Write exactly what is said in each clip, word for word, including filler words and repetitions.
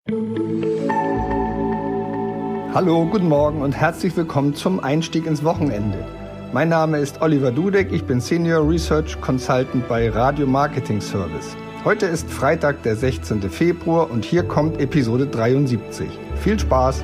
Hallo, guten Morgen und herzlich willkommen zum Einstieg ins Wochenende. Mein Name ist Oliver Dudek, ich bin Senior Research Consultant bei Radio Marketing Service. Heute ist Freitag, der sechzehnten Februar und hier kommt Episode dreiundsiebzig. Viel Spaß!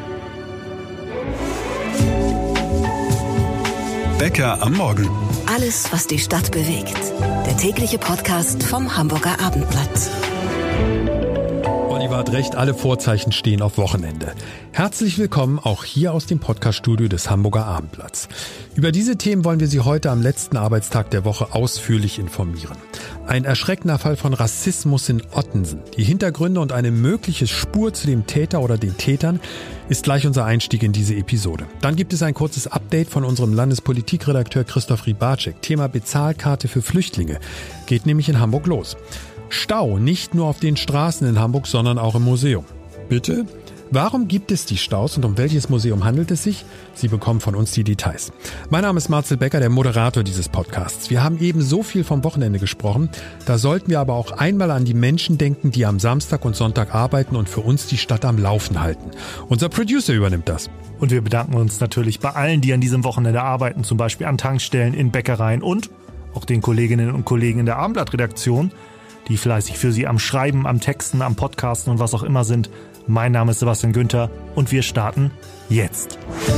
Bäcker am Morgen. Alles, was die Stadt bewegt. Der tägliche Podcast vom Hamburger Abendblatt. Oliver hat recht, alle Vorzeichen stehen auf Wochenende. Herzlich willkommen auch hier aus dem Podcaststudio des Hamburger Abendblatts. Über diese Themen wollen wir Sie heute am letzten Arbeitstag der Woche ausführlich informieren. Ein erschreckender Fall von Rassismus in Ottensen. Die Hintergründe und eine mögliche Spur zu dem Täter oder den Tätern ist gleich unser Einstieg in diese Episode. Dann gibt es ein kurzes Update von unserem Landespolitikredakteur Christoph Rybacek. Thema Bezahlkarte für Flüchtlinge geht nämlich in Hamburg los. Stau nicht nur auf den Straßen in Hamburg, sondern auch im Museum. Bitte? Warum gibt es die Staus und um welches Museum handelt es sich? Sie bekommen von uns die Details. Mein Name ist Marcel Becker, der Moderator dieses Podcasts. Wir haben eben so viel vom Wochenende gesprochen. Da sollten wir aber auch einmal an die Menschen denken, die am Samstag und Sonntag arbeiten und für uns die Stadt am Laufen halten. Unser Producer übernimmt das. Und wir bedanken uns natürlich bei allen, die an diesem Wochenende arbeiten, zum Beispiel an Tankstellen, in Bäckereien und auch den Kolleginnen und Kollegen in der Abendblatt-Redaktion, die fleißig für Sie am Schreiben, am Texten, am Podcasten und was auch immer sind. Mein Name ist Sebastian Günther und wir starten jetzt.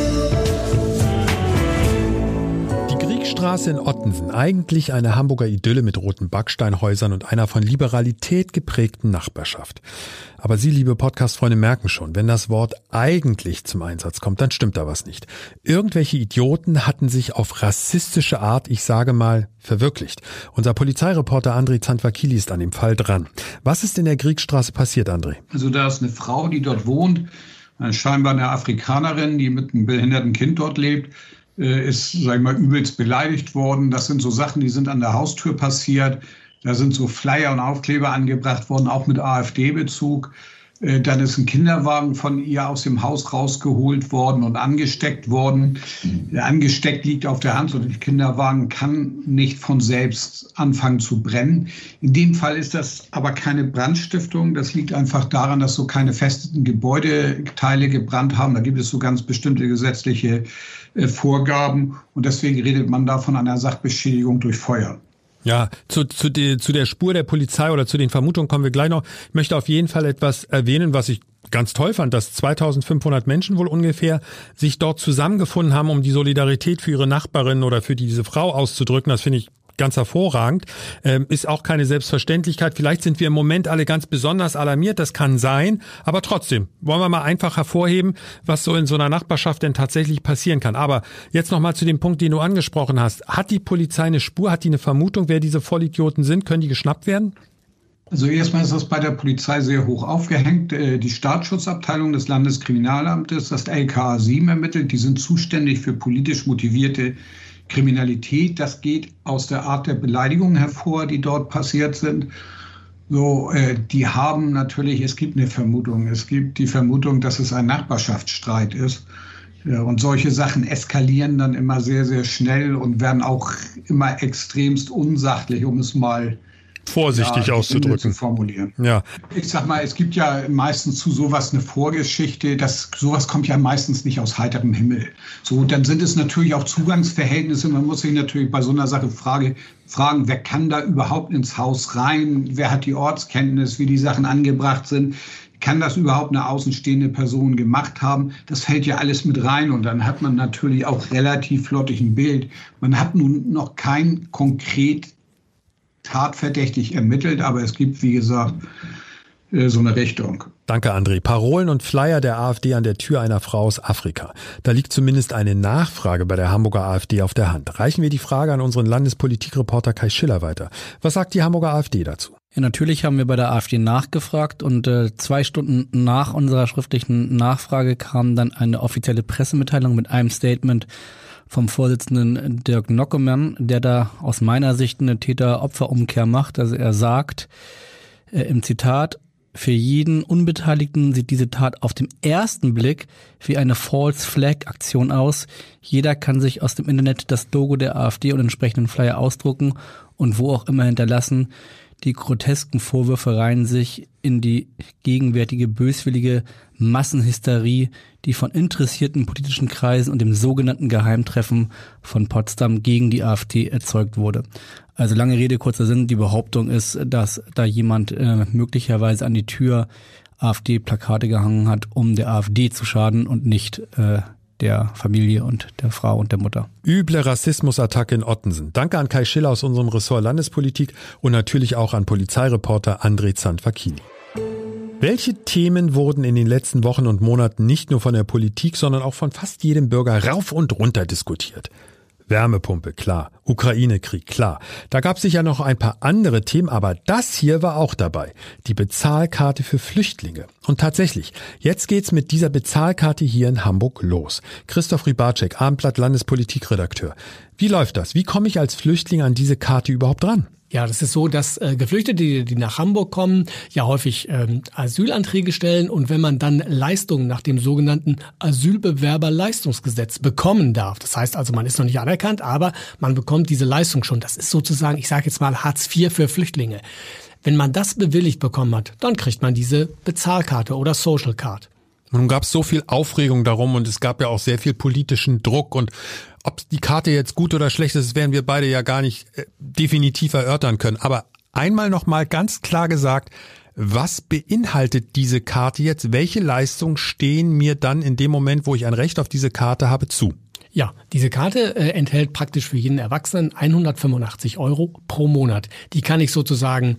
Die Kriegstraße in Ottensen, eigentlich eine Hamburger Idylle mit roten Backsteinhäusern und einer von Liberalität geprägten Nachbarschaft. Aber Sie, liebe Podcast-Freunde, merken schon, wenn das Wort eigentlich zum Einsatz kommt, dann stimmt da was nicht. Irgendwelche Idioten hatten sich auf rassistische Art, ich sage mal, verwirklicht. Unser Polizeireporter André Zandvakili ist an dem Fall dran. Was ist in der Kriegstraße passiert, André? Also da ist eine Frau, die dort wohnt, scheinbar eine Afrikanerin, die mit einem behinderten Kind dort lebt, ist, sag ich mal, übelst beleidigt worden. Das sind so Sachen, die sind an der Haustür passiert. Da sind so Flyer und Aufkleber angebracht worden, auch mit AfD-Bezug. Dann ist ein Kinderwagen von ihr aus dem Haus rausgeholt worden und angesteckt worden. Angesteckt liegt auf der Hand und der Kinderwagen kann nicht von selbst anfangen zu brennen. In dem Fall ist das aber keine Brandstiftung. Das liegt einfach daran, dass so keine festen Gebäudeteile gebrannt haben. Da gibt es so ganz bestimmte gesetzliche Vorgaben und deswegen redet man da von einer Sachbeschädigung durch Feuer. Ja, zu, zu, die, zu der Spur der Polizei oder zu den Vermutungen kommen wir gleich noch. Ich möchte auf jeden Fall etwas erwähnen, was ich ganz toll fand, dass zweitausendfünfhundert Menschen wohl ungefähr sich dort zusammengefunden haben, um die Solidarität für ihre Nachbarin oder für diese Frau auszudrücken. Das finde ich ganz hervorragend. Ähm, ist auch keine Selbstverständlichkeit. Vielleicht sind wir im Moment alle ganz besonders alarmiert, das kann sein, aber trotzdem wollen wir mal einfach hervorheben, was so in so einer Nachbarschaft denn tatsächlich passieren kann. Aber jetzt nochmal zu dem Punkt, den du angesprochen hast. Hat die Polizei eine Spur, hat die eine Vermutung, wer diese Vollidioten sind? Können die geschnappt werden? Also erstmal ist das bei der Polizei sehr hoch aufgehängt. Die Staatsschutzabteilung des Landeskriminalamtes, das L K A sieben ermittelt, die sind zuständig für politisch motivierte Kriminalität. Das geht aus der Art der Beleidigungen hervor, die dort passiert sind. So, äh, die haben natürlich, es gibt eine Vermutung, es gibt die Vermutung, dass es ein Nachbarschaftsstreit ist. Ja, und solche Sachen eskalieren dann immer sehr, sehr schnell und werden auch immer extremst unsachlich, um es mal vorsichtig ja, auszudrücken. Zu formulieren. Ja. Ich sag mal, es gibt ja meistens zu sowas eine Vorgeschichte. Das, sowas kommt ja meistens nicht aus heiterem Himmel. So, dann sind es natürlich auch Zugangsverhältnisse. Man muss sich natürlich bei so einer Sache Frage, fragen, wer kann da überhaupt ins Haus rein? Wer hat die Ortskenntnis, wie die Sachen angebracht sind? Kann das überhaupt eine außenstehende Person gemacht haben? Das fällt ja alles mit rein und dann hat man natürlich auch relativ flottig ein Bild. Man hat nun noch kein konkret tatverdächtig ermittelt, aber es gibt, wie gesagt, so eine Richtung. Danke, André. Parolen und Flyer der AfD an der Tür einer Frau aus Afrika. Da liegt zumindest eine Nachfrage bei der Hamburger AfD auf der Hand. Reichen wir die Frage an unseren Landespolitikreporter Kai Schiller weiter. Was sagt die Hamburger AfD dazu? Ja, natürlich haben wir bei der AfD nachgefragt und äh, zwei Stunden nach unserer schriftlichen Nachfrage kam dann eine offizielle Pressemitteilung mit einem Statement vom Vorsitzenden Dirk Nockemann, der da aus meiner Sicht eine Täter-Opfer-Umkehr macht. Also er sagt äh, im Zitat: Für jeden Unbeteiligten sieht diese Tat auf den ersten Blick wie eine False-Flag-Aktion aus. Jeder kann sich aus dem Internet das Logo der AfD und entsprechenden Flyer ausdrucken und wo auch immer hinterlassen. Die grotesken Vorwürfe reihen sich in die gegenwärtige böswillige Massenhysterie, die von interessierten politischen Kreisen und dem sogenannten Geheimtreffen von Potsdam gegen die AfD erzeugt wurde. Also lange Rede, kurzer Sinn, die Behauptung ist, dass da jemand äh, möglicherweise an die Tür AfD-Plakate gehangen hat, um der AfD zu schaden und nicht äh, der Familie und der Frau und der Mutter. Üble Rassismusattacke in Ottensen. Danke an Kai Schiller aus unserem Ressort Landespolitik und natürlich auch an Polizeireporter André Zanfacchini. Welche Themen wurden in den letzten Wochen und Monaten nicht nur von der Politik, sondern auch von fast jedem Bürger rauf und runter diskutiert? Wärmepumpe, klar. Ukraine-Krieg, klar. Da gab es sicher noch ein paar andere Themen, aber das hier war auch dabei. Die Bezahlkarte für Flüchtlinge. Und tatsächlich, jetzt geht's mit dieser Bezahlkarte hier in Hamburg los. Christoph Rybarczyk, Abendblatt Landespolitikredakteur. Wie läuft das? Wie komme ich als Flüchtling an diese Karte überhaupt ran? Ja, das ist so, dass äh, Geflüchtete, die, die nach Hamburg kommen, ja häufig ähm, Asylanträge stellen und wenn man dann Leistungen nach dem sogenannten Asylbewerberleistungsgesetz bekommen darf, das heißt also, man ist noch nicht anerkannt, aber man bekommt diese Leistung schon. Das ist sozusagen, ich sage jetzt mal Hartz vier für Flüchtlinge. Wenn man das bewilligt bekommen hat, dann kriegt man diese Bezahlkarte oder Social Card. Nun gab es so viel Aufregung darum und es gab ja auch sehr viel politischen Druck und ob die Karte jetzt gut oder schlecht ist, werden wir beide ja gar nicht äh, definitiv erörtern können. Aber einmal noch mal ganz klar gesagt, was beinhaltet diese Karte jetzt? Welche Leistungen stehen mir dann in dem Moment, wo ich ein Recht auf diese Karte habe, zu? Ja, diese Karte äh, enthält praktisch für jeden Erwachsenen hundertfünfundachtzig Euro pro Monat. Die kann ich sozusagen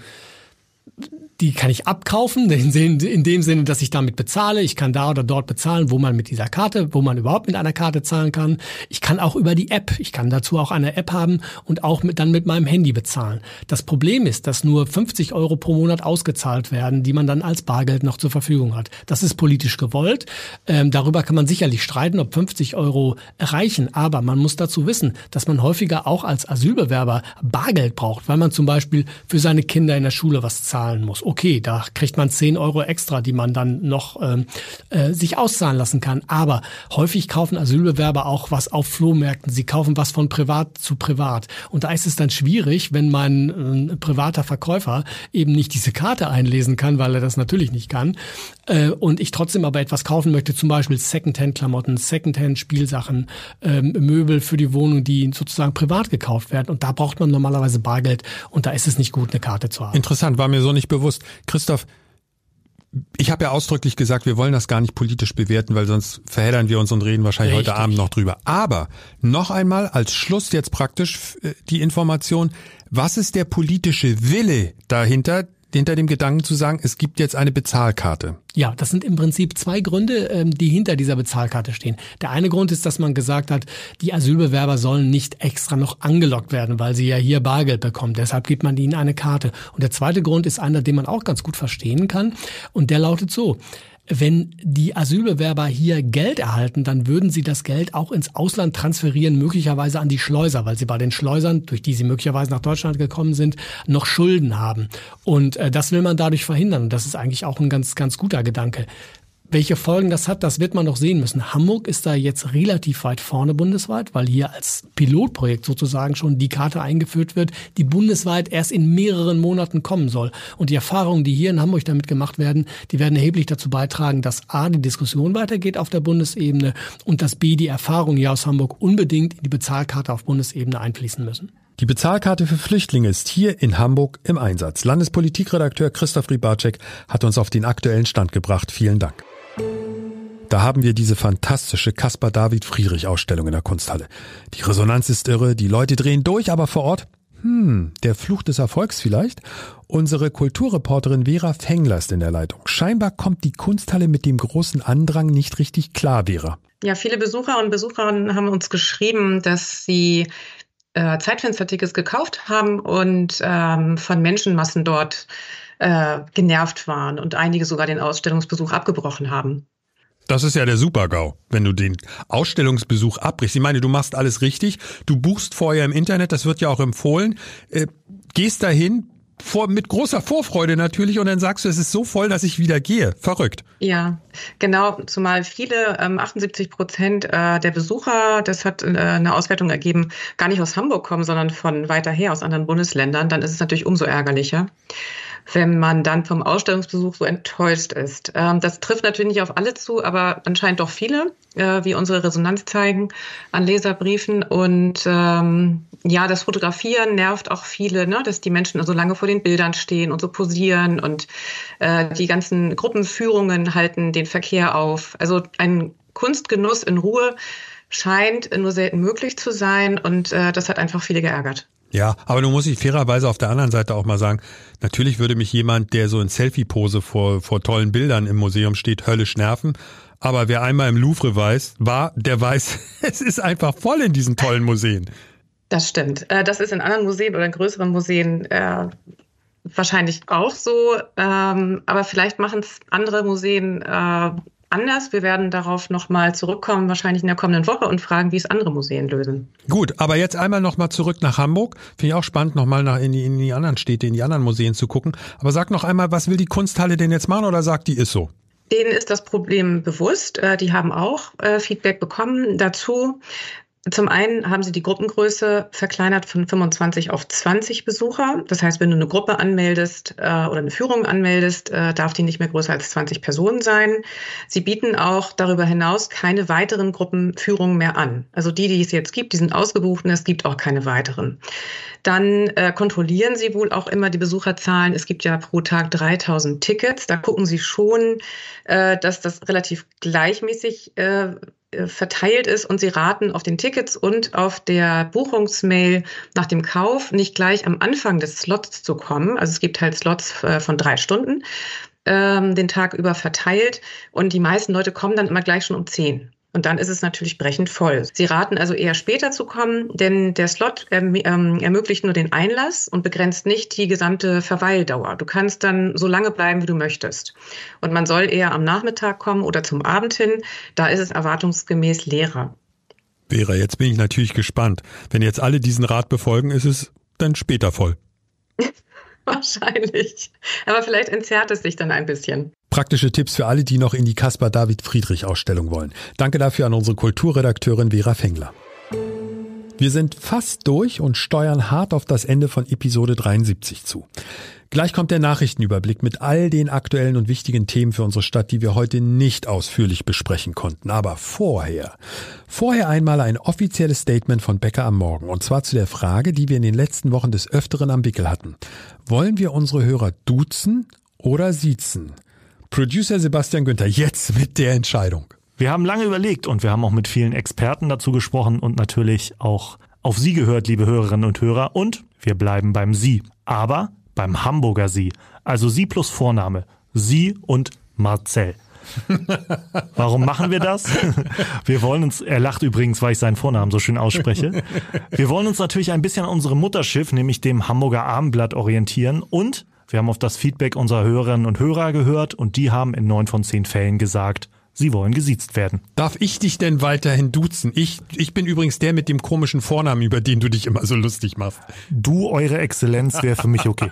Die kann ich abkaufen, in dem Sinne, dass ich damit bezahle. Ich kann da oder dort bezahlen, wo man mit dieser Karte, wo man überhaupt mit einer Karte zahlen kann. Ich kann auch über die App, ich kann dazu auch eine App haben und auch mit, dann mit meinem Handy bezahlen. Das Problem ist, dass nur fünfzig Euro pro Monat ausgezahlt werden, die man dann als Bargeld noch zur Verfügung hat. Das ist politisch gewollt. Ähm, darüber kann man sicherlich streiten, ob fünfzig Euro reichen. Aber man muss dazu wissen, dass man häufiger auch als Asylbewerber Bargeld braucht, weil man zum Beispiel für seine Kinder in der Schule was zahlen muss. Okay, da kriegt man zehn Euro extra, die man dann noch ähm, äh, sich auszahlen lassen kann. Aber häufig kaufen Asylbewerber auch was auf Flohmärkten. Sie kaufen was von privat zu privat. Und da ist es dann schwierig, wenn mein äh, privater Verkäufer eben nicht diese Karte einlesen kann, weil er das natürlich nicht kann. Äh, und ich trotzdem aber etwas kaufen möchte, zum Beispiel Secondhand-Klamotten, Secondhand-Spielsachen, äh, Möbel für die Wohnung, die sozusagen privat gekauft werden. Und da braucht man normalerweise Bargeld. Und da ist es nicht gut, eine Karte zu haben. Interessant, war mir so nicht bewusst. Christoph, ich habe ja ausdrücklich gesagt, wir wollen das gar nicht politisch bewerten, weil sonst verheddern wir uns und reden wahrscheinlich Richtig. Heute Abend noch drüber. Aber noch einmal als Schluss jetzt praktisch die Information, was ist der politische Wille dahinter, hinter dem Gedanken zu sagen, es gibt jetzt eine Bezahlkarte? Ja, das sind im Prinzip zwei Gründe, die hinter dieser Bezahlkarte stehen. Der eine Grund ist, dass man gesagt hat, die Asylbewerber sollen nicht extra noch angelockt werden, weil sie ja hier Bargeld bekommen. Deshalb gibt man ihnen eine Karte. Und der zweite Grund ist einer, den man auch ganz gut verstehen kann. Und der lautet so: Wenn die Asylbewerber hier Geld erhalten, dann würden sie das Geld auch ins Ausland transferieren, möglicherweise an die Schleuser, weil sie bei den Schleusern, durch die sie möglicherweise nach Deutschland gekommen sind, noch Schulden haben. Und äh, das will man dadurch verhindern. Und das ist eigentlich auch ein ganz, ganz guter Gedanke. Welche Folgen das hat, das wird man noch sehen müssen. Hamburg ist da jetzt relativ weit vorne bundesweit, weil hier als Pilotprojekt sozusagen schon die Karte eingeführt wird, die bundesweit erst in mehreren Monaten kommen soll. Und die Erfahrungen, die hier in Hamburg damit gemacht werden, die werden erheblich dazu beitragen, dass A, die Diskussion weitergeht auf der Bundesebene und dass B, die Erfahrungen hier aus Hamburg unbedingt in die Bezahlkarte auf Bundesebene einfließen müssen. Die Bezahlkarte für Flüchtlinge ist hier in Hamburg im Einsatz. Landespolitikredakteur Christoph Rybarczyk hat uns auf den aktuellen Stand gebracht. Vielen Dank. Da haben wir diese fantastische Caspar-David-Friedrich-Ausstellung in der Kunsthalle. Die Resonanz ist irre, die Leute drehen durch, aber vor Ort, hm, der Fluch des Erfolgs vielleicht? Unsere Kulturreporterin Vera Fengler ist in der Leitung. Scheinbar kommt die Kunsthalle mit dem großen Andrang nicht richtig klar, Vera. Ja, viele Besucher und Besucherinnen haben uns geschrieben, dass sie äh, Zeitfenstertickets gekauft haben und ähm, von Menschenmassen dort äh, genervt waren und einige sogar den Ausstellungsbesuch abgebrochen haben. Das ist ja der Super-GAU, wenn du den Ausstellungsbesuch abbrichst. Ich meine, du machst alles richtig, du buchst vorher im Internet, das wird ja auch empfohlen, äh, gehst dahin, vor, mit großer Vorfreude natürlich und dann sagst du, es ist so voll, dass ich wieder gehe. Verrückt. Ja, genau, zumal viele, ähm, achtundsiebzig Prozent äh, der Besucher, das hat äh, eine Auswertung ergeben, gar nicht aus Hamburg kommen, sondern von weiter her, aus anderen Bundesländern. Dann ist es natürlich umso ärgerlicher, wenn man dann vom Ausstellungsbesuch so enttäuscht ist. Ähm, das trifft natürlich nicht auf alle zu, aber anscheinend doch viele, äh, wie unsere Resonanz zeigen an Leserbriefen. Und ähm, ja, das Fotografieren nervt auch viele, ne? Dass die Menschen so lange vor den Bildern stehen und so posieren und äh, die ganzen Gruppenführungen halten den Verkehr auf. Also ein Kunstgenuss in Ruhe scheint nur selten möglich zu sein und äh, das hat einfach viele geärgert. Ja, aber nun muss ich fairerweise auf der anderen Seite auch mal sagen, natürlich würde mich jemand, der so in Selfie-Pose vor, vor tollen Bildern im Museum steht, höllisch nerven. Aber wer einmal im Louvre weiß, war, der weiß, es ist einfach voll in diesen tollen Museen. Das stimmt. Das ist in anderen Museen oder in größeren Museen äh, wahrscheinlich auch so. Ähm, aber vielleicht machen es andere Museen äh, anders. Wir werden darauf nochmal zurückkommen, wahrscheinlich in der kommenden Woche und fragen, wie es andere Museen lösen. Gut, aber jetzt einmal nochmal zurück nach Hamburg. Finde ich auch spannend, nochmal nach in die, in die anderen Städte, in die anderen Museen zu gucken. Aber sag noch einmal, was will die Kunsthalle denn jetzt machen oder sagt die, ist so? Denen ist das Problem bewusst. Die haben auch Feedback bekommen dazu. Zum einen haben sie die Gruppengröße verkleinert von fünfundzwanzig auf zwanzig Besucher. Das heißt, wenn du eine Gruppe anmeldest äh, oder eine Führung anmeldest, äh, darf die nicht mehr größer als zwanzig Personen sein. Sie bieten auch darüber hinaus keine weiteren Gruppenführungen mehr an. Also die, die es jetzt gibt, die sind ausgebucht und es gibt auch keine weiteren. Dann äh, kontrollieren sie wohl auch immer die Besucherzahlen. Es gibt ja pro Tag dreitausend Tickets. Da gucken sie schon, äh, dass das relativ gleichmäßig äh, verteilt ist und sie raten auf den Tickets und auf der Buchungsmail nach dem Kauf nicht gleich am Anfang des Slots zu kommen. Also es gibt halt Slots von drei Stunden, ähm, den Tag über verteilt und die meisten Leute kommen dann immer gleich schon um zehn. Und dann ist es natürlich brechend voll. Sie raten also eher später zu kommen, denn der Slot ähm, ermöglicht nur den Einlass und begrenzt nicht die gesamte Verweildauer. Du kannst dann so lange bleiben, wie du möchtest. Und man soll eher am Nachmittag kommen oder zum Abend hin. Da ist es erwartungsgemäß leerer. Vera, jetzt bin ich natürlich gespannt. Wenn jetzt alle diesen Rat befolgen, ist es dann später voll. Wahrscheinlich. Aber vielleicht entzerrt es sich dann ein bisschen. Praktische Tipps für alle, die noch in die Caspar David Friedrich Ausstellung wollen. Danke dafür an unsere Kulturredakteurin Vera Fengler. Wir sind fast durch und steuern hart auf das Ende von Episode dreiundsiebzig zu. Gleich kommt der Nachrichtenüberblick mit all den aktuellen und wichtigen Themen für unsere Stadt, die wir heute nicht ausführlich besprechen konnten. Aber vorher, vorher einmal ein offizielles Statement von Bäcker am Morgen. Und zwar zu der Frage, die wir in den letzten Wochen des Öfteren am Wickel hatten. Wollen wir unsere Hörer duzen oder siezen? Producer Sebastian Günther, jetzt mit der Entscheidung. Wir haben lange überlegt und wir haben auch mit vielen Experten dazu gesprochen und natürlich auch auf Sie gehört, liebe Hörerinnen und Hörer. Und wir bleiben beim Sie, aber beim Hamburger Sie. Also Sie plus Vorname. Sie und Marcel. Warum machen wir das? Wir wollen uns, er lacht übrigens, weil ich seinen Vornamen so schön ausspreche. Wir wollen uns natürlich ein bisschen an unserem Mutterschiff, nämlich dem Hamburger Abendblatt, orientieren und wir haben auf das Feedback unserer Hörerinnen und Hörer gehört und die haben in neun von zehn Fällen gesagt, sie wollen gesiezt werden. Darf ich dich denn weiterhin duzen? Ich, ich bin übrigens der mit dem komischen Vornamen, über den du dich immer so lustig machst. Du, Eure Exzellenz, wäre für mich okay.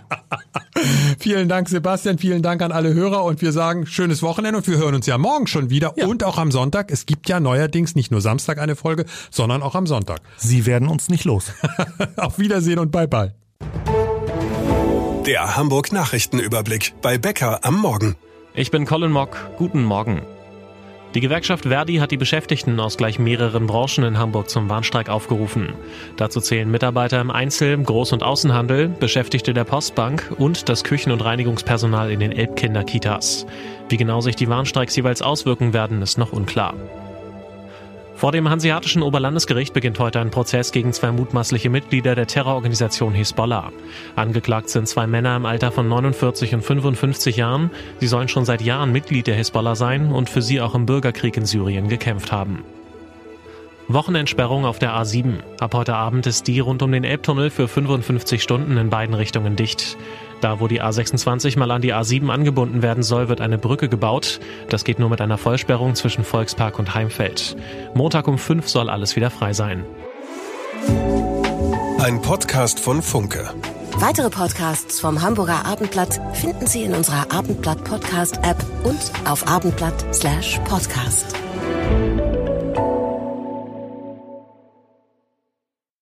Vielen Dank, Sebastian. Vielen Dank an alle Hörer und wir sagen schönes Wochenende und wir hören uns ja morgen schon wieder ja. Und auch am Sonntag. Es gibt ja neuerdings nicht nur Samstag eine Folge, sondern auch am Sonntag. Sie werden uns nicht los. Auf Wiedersehen und bye bye. Der Hamburg Nachrichtenüberblick bei Bäcker am Morgen. Ich bin Colin Mock. Guten Morgen. Die Gewerkschaft Verdi hat die Beschäftigten aus gleich mehreren Branchen in Hamburg zum Warnstreik aufgerufen. Dazu zählen Mitarbeiter im Einzel-, Groß- und Außenhandel, Beschäftigte der Postbank und das Küchen- und Reinigungspersonal in den Elbkinder-Kitas. Wie genau sich die Warnstreiks jeweils auswirken werden, ist noch unklar. Vor dem Hanseatischen Oberlandesgericht beginnt heute ein Prozess gegen zwei mutmaßliche Mitglieder der Terrororganisation Hisbollah. Angeklagt sind zwei Männer im Alter von neunundvierzig und fünfundfünfzig Jahren. Sie sollen schon seit Jahren Mitglied der Hisbollah sein und für sie auch im Bürgerkrieg in Syrien gekämpft haben. Wochenendsperrung auf der A sieben. Ab heute Abend ist die rund um den Elbtunnel für fünfundfünfzig Stunden in beiden Richtungen dicht. Da, wo die A sechsundzwanzig mal an die A sieben angebunden werden soll, wird eine Brücke gebaut. Das geht nur mit einer Vollsperrung zwischen Volkspark und Heimfeld. Montag um fünf soll alles wieder frei sein. Ein Podcast von Funke. Weitere Podcasts vom Hamburger Abendblatt finden Sie in unserer Abendblatt Podcast App und auf abendblatt slash podcast.